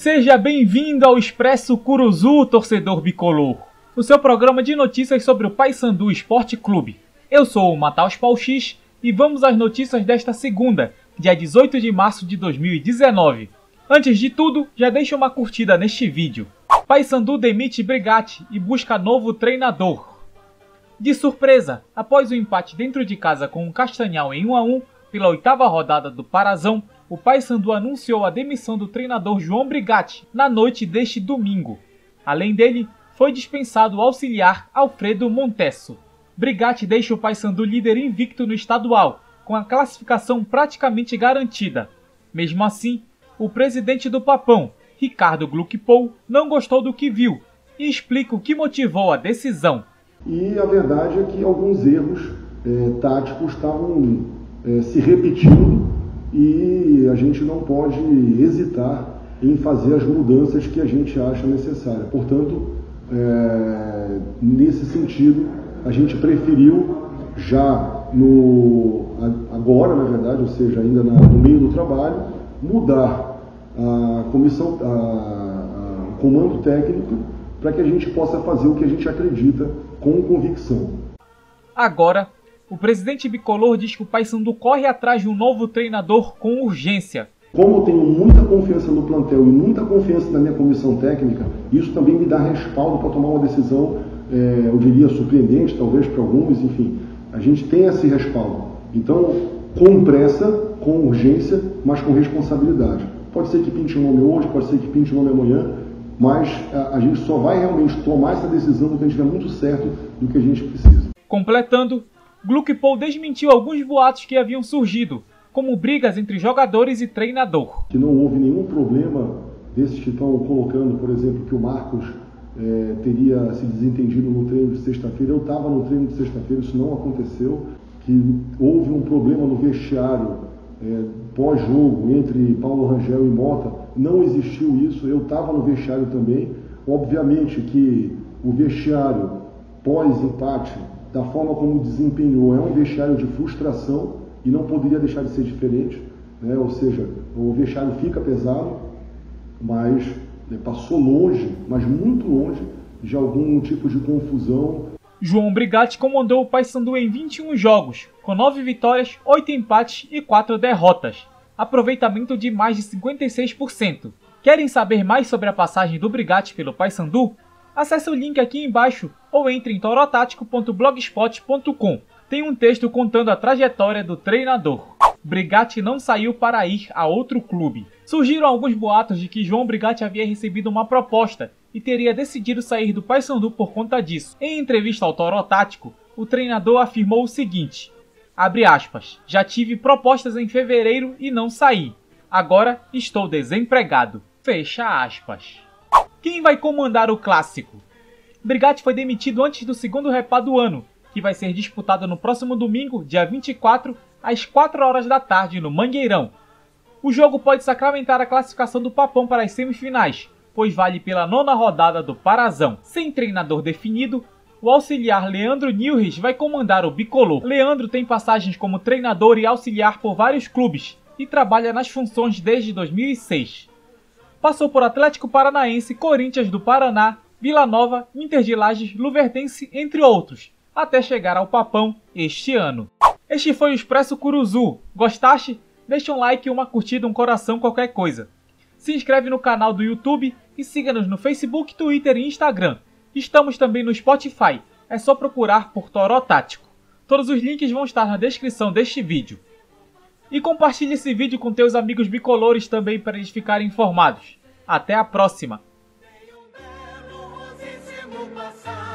Seja bem-vindo ao Expresso Curuzu, torcedor bicolor, o seu programa de notícias sobre o Paysandu Esporte Clube. Eu sou o Matheus Paul X e vamos às notícias desta segunda, dia 18 de março de 2019. Antes de tudo, já deixa uma curtida neste vídeo. Paysandu demite Brigatti e busca novo treinador. De surpresa, após o empate dentro de casa com o Castanhal em 1-1, pela 8ª rodada do Parazão, o Paysandu anunciou a demissão do treinador João Brigatti na noite deste domingo. Além dele, foi dispensado o auxiliar Alfredo Montesso. Brigatti deixa o Paysandu líder invicto no estadual, com a classificação praticamente garantida. Mesmo assim, o presidente do Papão, Ricardo Gluckpol, não gostou do que viu e explica o que motivou a decisão. E a verdade é que alguns erros táticos estavam se repetindo e a gente não pode hesitar em fazer as mudanças que a gente acha necessária. Portanto, nesse sentido, a gente preferiu já agora, na verdade, ou seja, ainda no meio do trabalho, mudar a comissão, o comando técnico, para que a gente possa fazer o que a gente acredita com convicção. Agora, o presidente bicolor diz que o Paysandu corre atrás de um novo treinador com urgência. Como eu tenho muita confiança no plantel e muita confiança na minha comissão técnica, isso também me dá respaldo para tomar uma decisão, eu diria, surpreendente, talvez para alguns, enfim. A gente tem esse respaldo. Então, com pressa, com urgência, mas com responsabilidade. Pode ser que pinte o nome hoje, pode ser que pinte o nome amanhã, mas a gente só vai realmente tomar essa decisão quando a gente estiver muito certo do que a gente precisa. Completando, Gluckpol desmentiu alguns boatos que haviam surgido, como brigas entre jogadores e treinador. Que não houve nenhum problema desses que estão colocando, por exemplo, que o Marcos teria se desentendido no treino de sexta-feira. Eu estava no treino de sexta-feira, isso não aconteceu. Que houve um problema no vestiário pós-jogo entre Paulo Rangel e Mota, não existiu isso. Eu estava no vestiário também. Obviamente que o vestiário pós-empate, da forma como desempenhou, é um vestiário de frustração e não poderia deixar de ser diferente, né? Ou seja, o vestiário fica pesado, mas passou longe, mas muito longe, de algum tipo de confusão. João Brigatti comandou o Paysandu em 21 jogos, com 9 vitórias, 8 empates e 4 derrotas. Aproveitamento de mais de 56%. Querem saber mais sobre a passagem do Brigatti pelo Paysandu? Acesse o link aqui embaixo ou entre em torotático.blogspot.com. Tem um texto contando a trajetória do treinador. Brigatti não saiu para ir a outro clube. Surgiram alguns boatos de que João Brigatti havia recebido uma proposta e teria decidido sair do Paysandu por conta disso. Em entrevista ao Torotático, o treinador afirmou o seguinte, abre aspas, já tive propostas em fevereiro e não saí. Agora estou desempregado. Fecha aspas. Quem vai comandar o clássico? Brigatti foi demitido antes do segundo repá do ano, que vai ser disputado no próximo domingo, dia 24, às 4 horas da tarde, no Mangueirão. O jogo pode sacramentar a classificação do Papão para as semifinais, pois vale pela 9ª rodada do Parazão. Sem treinador definido, o auxiliar Leandro Nilres vai comandar o bicolor. Leandro tem passagens como treinador e auxiliar por vários clubes e trabalha nas funções desde 2006. Passou por Atlético Paranaense, Corinthians do Paraná, Vila Nova, Inter de Lages, Luverdense, entre outros, até chegar ao Papão este ano. Este foi o Expresso Curuzu. Gostaste? Deixa um like, uma curtida, um coração, qualquer coisa. Se inscreve no canal do YouTube e siga-nos no Facebook, Twitter e Instagram. Estamos também no Spotify, é só procurar por Torotático. Todos os links vão estar na descrição deste vídeo. E compartilhe esse vídeo com teus amigos bicolores também para eles ficarem informados. Até a próxima!